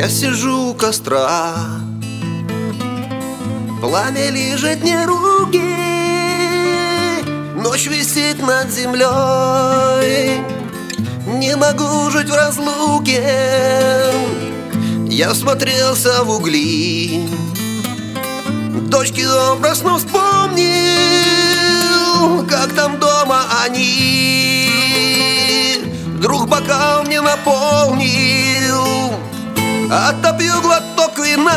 сижу у костра, пламя лижет мне руки, ночь висит над землей. Не могу жить в разлуке, я всмотрелся в угли. Дочки образ, но вспомнил, как там дома они. Друг бокал мне наполнил, отопью глоток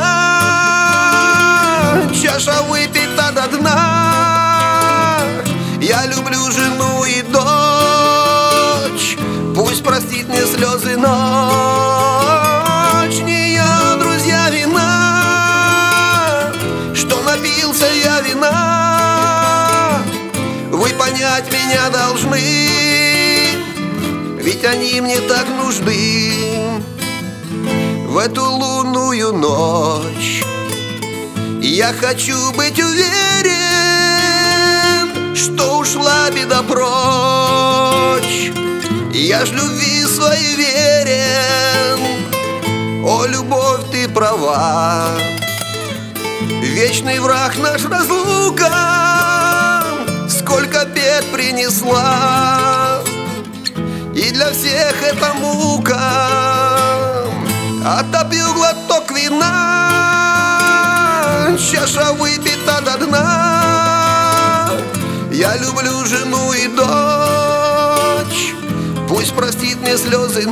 вина, чаша выпита до дна. Я люблю жену и дочь, пусть простит мне слезы ночь. Не я, друзья, вина, что напился я вина. Вы понять меня должны, ведь они мне так нужны. В эту лунную ночь я хочу быть уверен, что ушла беда прочь. Я ж любви своей верен. О, любовь, ты права, вечный враг наш разлука сколько бед принесла, и для всех это мука. Отопью глоток вина, чаша выпита до дна. Я люблю жену и дочь, пусть простит мне слезы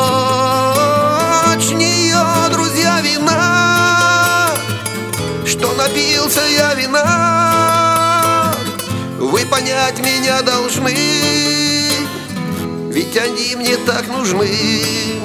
ночь. Не ее, друзья, вина, что напился я вина. Вы понять меня должны, ведь они мне так нужны.